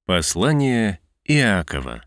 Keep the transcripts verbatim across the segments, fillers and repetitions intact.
Послание Иакова.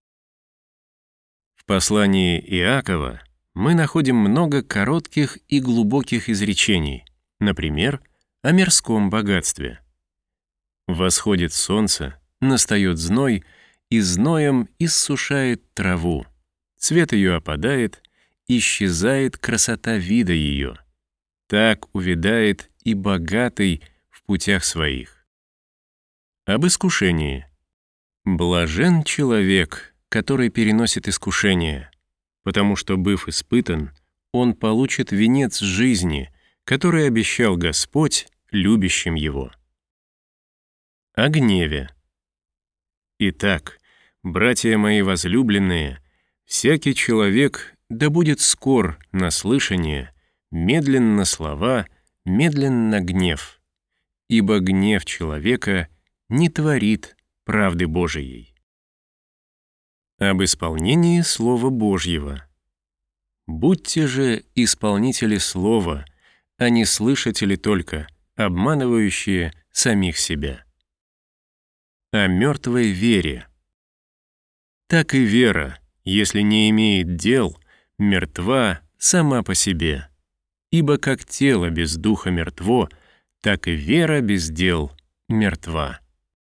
В послании Иакова мы находим много коротких и глубоких изречений, например, о мирском богатстве. Восходит солнце, настает зной, и зноем иссушает траву, цвет ее опадает, исчезает красота вида ее. Так увядает и богатый в путях своих. Об искушении. Блажен человек, который переносит искушение, потому что, быв испытан, он получит венец жизни, который обещал Господь любящим его. О гневе. Итак, братья мои возлюбленные, всякий человек да будет скор на слышание, медленно слова, медленно гнев, ибо гнев человека не творит правды Божией. Об исполнении Слова Божьего. Будьте же исполнители Слова, а не слышатели только, обманывающие самих себя. О мертвой вере. Так и вера, если не имеет дел, мертва сама по себе. Ибо как тело без духа мертво, так и вера без дел мертва.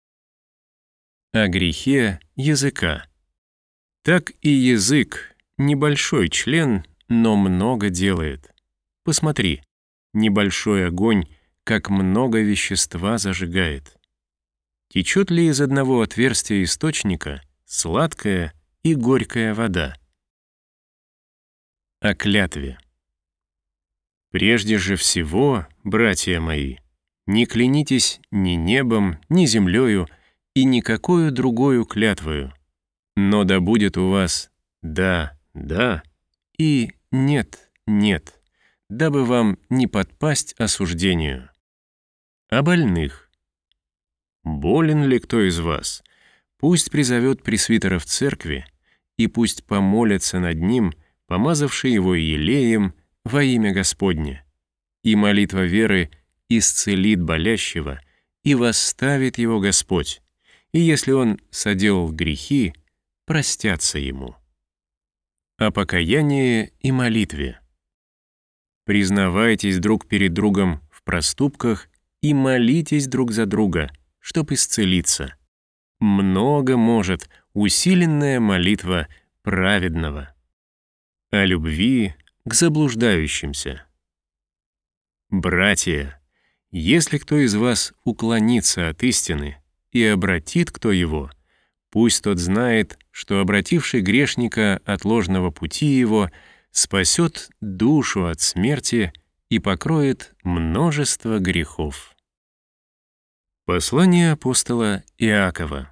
О грехе языка. Так и язык — небольшой член, но много делает. Посмотри, небольшой огонь, как много вещества зажигает. Течет ли из одного отверстия источника сладкая и горькая вода? О клятве. Прежде же всего, братья мои, не клянитесь ни небом, ни землею, и никакою другою клятвою, но да будет у вас «да, да» и «нет, нет», дабы вам не подпасть осуждению. О больных. Болен ли кто из вас? Пусть призовет пресвитера в церкви, и пусть помолятся над ним, помазавший его елеем во имя Господне, и молитва веры исцелит болящего, и восставит его Господь, и если он соделал грехи, простятся ему. О покаянии и молитве. Признавайтесь друг перед другом в проступках и молитесь друг за друга, чтоб исцелиться. Много может усиленная молитва праведного. О любви к заблуждающимся. Братья, если кто из вас уклонится от истины и обратит кто его, пусть тот знает, что обративший грешника от ложного пути его спасет душу от смерти и покроет множество грехов. Послание апостола Иакова.